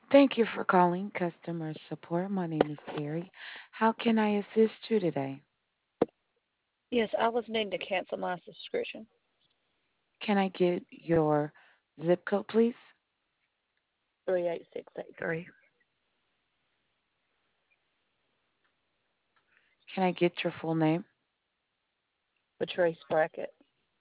Thank you for calling customer support. My name is Terry. How can I assist you today? Yes, I was needing to cancel my subscription. Can I get your zip code, please? 38683. Can I get your full name? Patrice Brackett.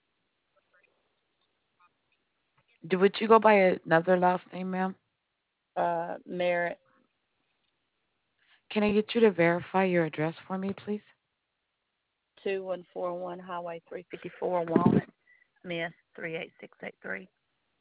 Would you go by another last name, ma'am? Merritt, Can I get you to verify your address for me, please? 2141 Highway 354, Walnut, Miss 38683.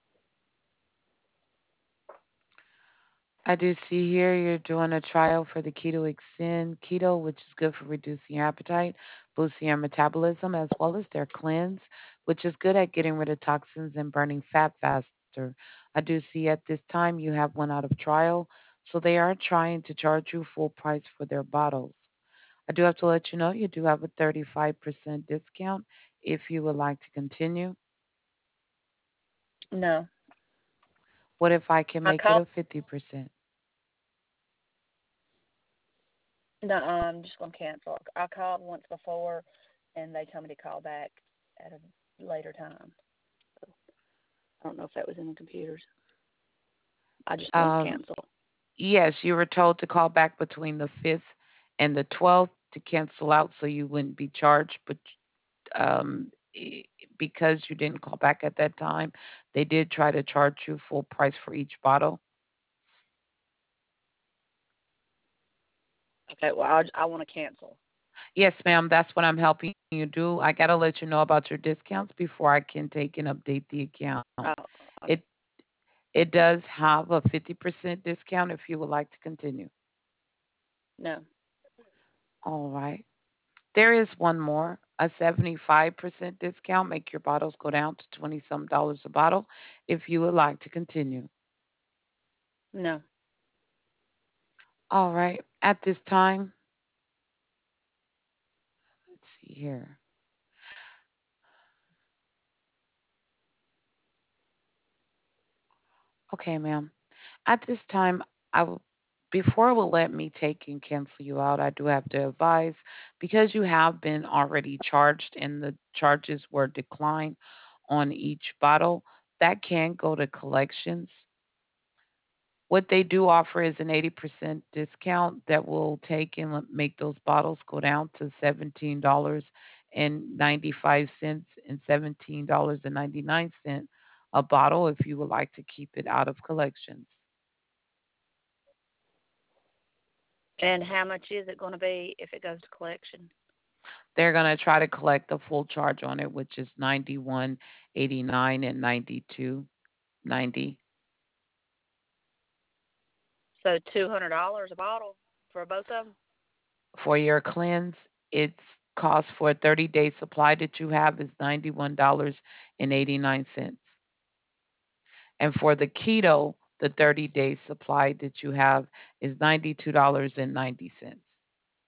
I do see here you're doing a trial for the Keto Extend Keto, which is good for reducing your appetite, boosting your metabolism, as well as their cleanse, which is good at getting rid of toxins and burning fat faster. I do see at this time you have one out of trial, so they are trying to charge you full price for their bottles. I do have to let you know you do have a 35% discount if you would like to continue. No, What if I can I make it called. a 50%? No, I'm just going to cancel. I called once before, and they told me to call back at a later time. So I don't know if that was in the computers. I just want to Um, cancel. Yes, you were told to call back between the 5th and the 12th to cancel out so you wouldn't be charged, but um, because you didn't call back at that time, they did try to charge you full price for each bottle. Okay, well, I want to cancel. Yes, ma'am, that's what I'm helping you do. I got to let you know about your discounts before I can take and update the account. Oh, It it does have a 50% discount if you would like to continue. no, All right. There is one more, a 75% discount. Make your bottles go down to 20 some dollars a bottle if you would like to continue. no. All right. At this time, let's see here. Okay, ma'am. At this time, I will before it will let me take and cancel you out, I do have to advise because you have been already charged and the charges were declined on each bottle, that can go to collections. What they do offer is an 80% discount that will take and make those bottles go down to $17.95 and $17.99 a bottle if you would like to keep it out of collections. And how much is it going to be if it goes to collection? They're going to try to collect the full charge on it, which is 91.89 and 92.90 So $200 a bottle for both of them. for your cleanse. Its cost for a 30-day supply that you have is $91.89. And for the keto, the 30-day supply that you have is $92.90.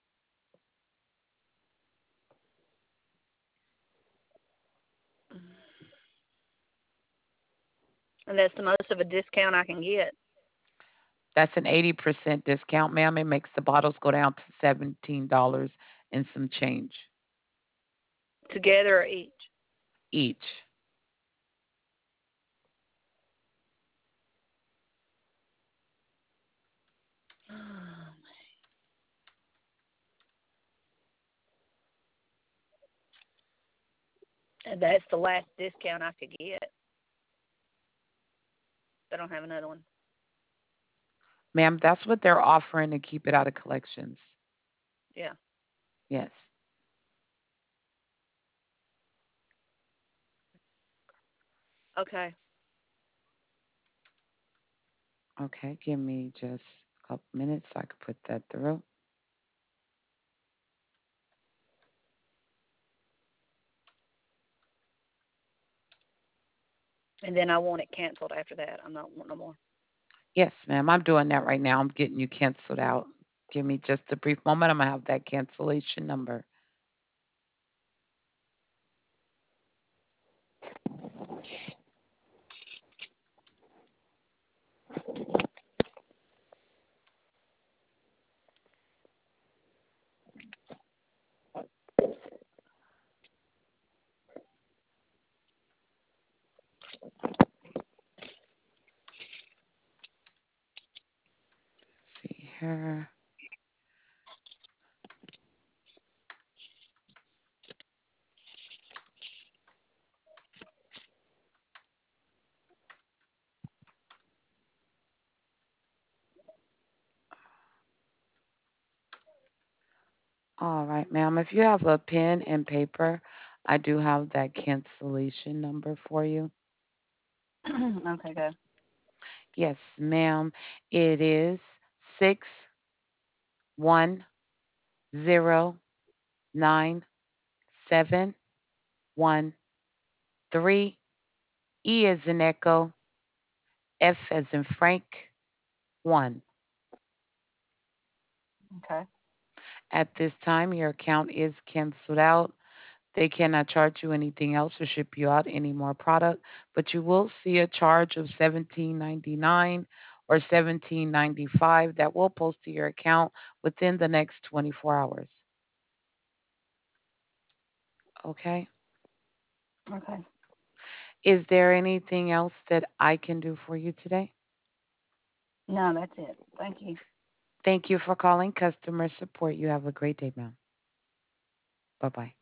And that's the most of a discount I can get That's an 80% discount, ma'am. It makes the bottles go down to $17 and some change together or each. each. And that's the last discount I could get. They don't have another one. Ma'am, that's what they're offering to keep it out of collections. Yeah. Yes. Okay. Okay, give me just a couple minutes so I can put that through. And then I want it canceled after that. I'm not want no more. Yes, ma'am, I'm doing that right now. I'm getting you canceled out. Give me just a brief moment. I'm going to have that cancellation number. here. All right, ma'am. If you have a pen and paper, I do have that cancellation number for you. Okay, go. Yes, ma'am. It is 6109713. E as in Echo, F as in Frank, 1. Okay. At this time, your account is canceled out. They cannot charge you anything else or ship you out any more product, but you will see a charge of $17.99 or $17.95 that will post to your account within the next 24 hours. Okay? Okay. Is there anything else that I can do for you today? No, that's it. Thank you. Thank you for calling customer support. You have a great day, ma'am. Bye bye.